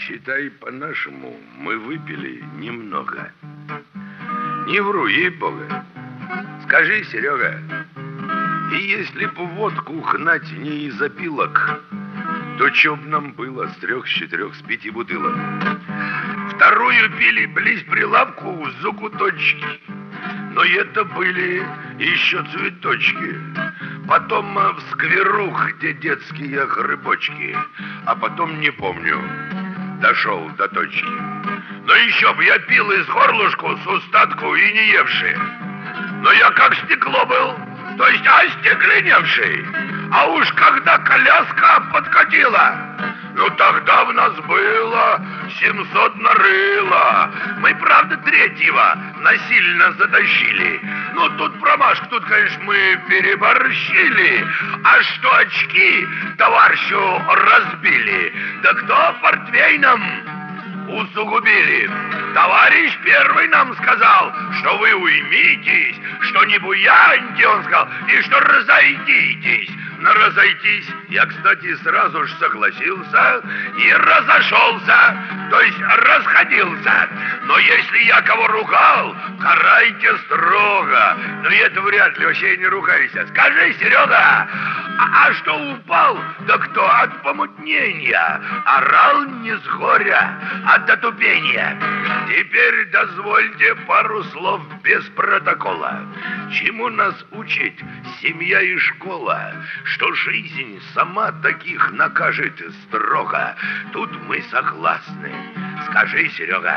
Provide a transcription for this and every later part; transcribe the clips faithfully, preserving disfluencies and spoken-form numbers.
Считай, по-нашему, мы выпили немного. Не вру, ей-бога. Скажи, Серега, и если б водку гнать не из опилок, то чё б нам было с трех, с четырех, с пяти бутылок? Вторую пили близ прилавку закуточки, но это были еще цветочки. Потом в скверу, где детские грибочки, а потом, не помню, дошел до точки. Но еще б я пил из горлышку с устатку и не евший. Но я как стекло был, то есть остекленевший. А уж когда коляска подкатила, ну тогда в нас было семьсот нарыло. Мы, правда, третьего насильно затащили. Ну, тут промашка, тут, конечно, мы переборщили. А что очки товарищу разбили, да кто портвейном усугубили. Товарищ первый нам сказал, что вы уймитесь, что не буяньте, он сказал, и что разойдитесь. Но разойтись я, кстати, сразу же согласился и разошелся, то есть расходился. Но если я кого ругал, карайте строго. Но это вряд ли, вообще не ругайся. Скажи, Серега, а, а что упал? Да кто от помутнения? Орал не с горя, а от отупения. Теперь дозвольте пару слов без протокола. Чему нас учит семья и школа? Что жизнь сама таких накажет строго. Тут мы согласны. Скажи, Серега,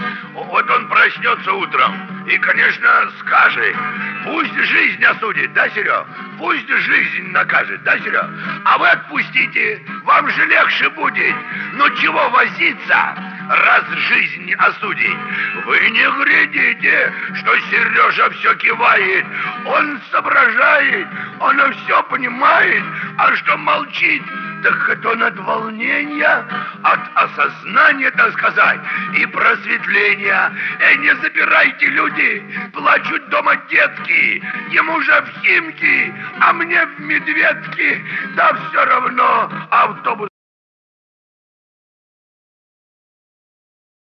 вот он проснется утром и, конечно, скажет, пусть жизнь осудит, да, Серега? Пусть жизнь накажет, да, Серега? А вы отпустите, вам же легче будет. Ну чего возиться, раз жизнь осудить? Вы не глядите, что Сережа все кивает. Он соображает, он все понимает, а что молчит, так это он от волнения, от осознания, так сказать, и просветления. Эй, не забирайте, люди, плачут дома детки, ему же в Химки, а мне в Медведки, да все равно автобус